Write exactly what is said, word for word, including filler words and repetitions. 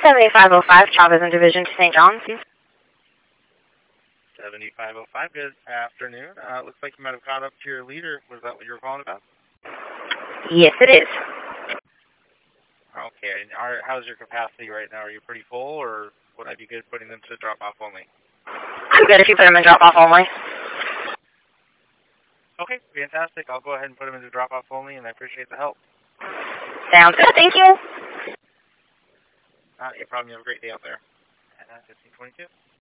seventy-five oh five, Chavez and Division to Saint John's. seventy-five oh five, good afternoon. Uh, looks like you might have caught up to your leader. Was that what you were calling about? Yes, it is. Okay. Are, how's your capacity right now? Are you pretty full, or would I be good putting them to drop-off only? I'm good if you put them in drop-off only. Okay, fantastic. I'll go ahead and put them into drop-off only, and I appreciate the help. Sounds good. Thank you. Not a problem. You have a great day out there. Uh, fifteen twenty-two.